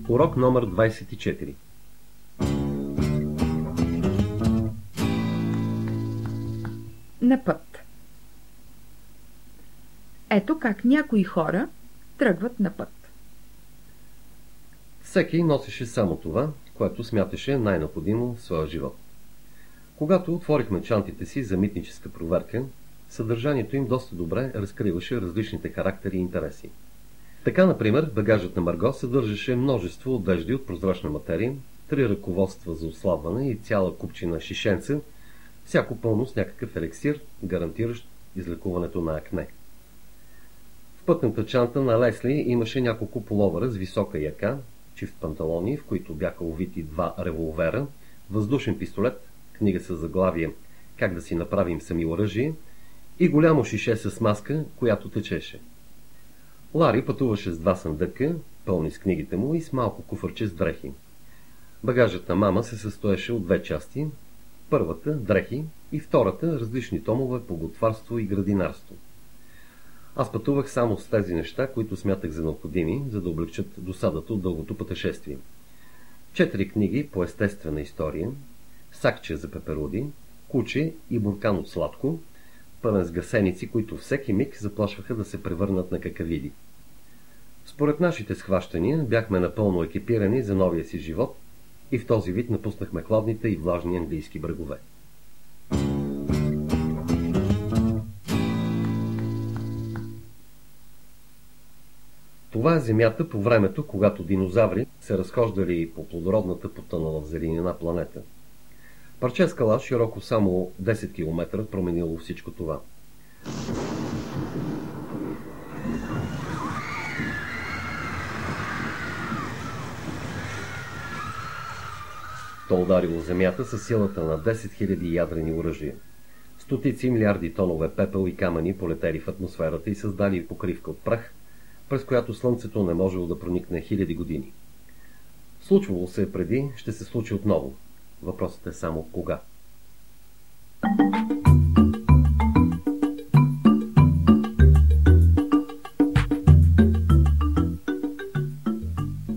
Урок номер 24. На път. Ето как някои хора тръгват на път. Всеки носеше само това, което смяташе най-необходимо в своя живот. Когато отворихме чантите си за митническа проверка, съдържанието им доста добре разкриваше различните характери и интереси. Така, например, багажът на Марго съдържаше множество одежди от прозрачна материя, 3 ръководства за ослабване и цяла купчина шишенца, всяко пълно с някакъв елексир, гарантиращ излекуването на акне. В пътната чанта на Лесли имаше няколко пуловера с висока яка, чифт панталони, в които бяха увити 2 револвера, въздушен пистолет, книга с заглавие «Как да си направим сами оръжие» и голямо шише с маска, която течеше. Лари пътуваше с 2 съндъка, пълни с книгите му и с малко куфърче с дрехи. Багажът на мама се състоеше от 2 части. Първата – дрехи, и втората – различни томове по готварство и градинарство. Аз пътувах само с тези неща, които смятах за необходими, за да облегчат досадата от дългото пътешествие. 4 книги по естествена история, сакче за пеперуди, куче и буркан от сладко, пълен с гасеници, които всеки миг заплашваха да се превърнат на какавиди. Според нашите схващания бяхме напълно екипирани за новия си живот и в този вид напуснахме хладните и влажни английски брегове. Това е земята по времето, когато динозаври се разхождали по плодородната потънала в зеленина планета. Парче скала, широко само 10 км, променило всичко това. То ударило земята със силата на 10 000 ядрени оръжия. Стотици милиарди тонове пепел и камъни полетели в атмосферата и създали покривка от прах, през която слънцето не можело да проникне хиляди години. Случвало се преди, ще се случи отново. Въпросът е само кога.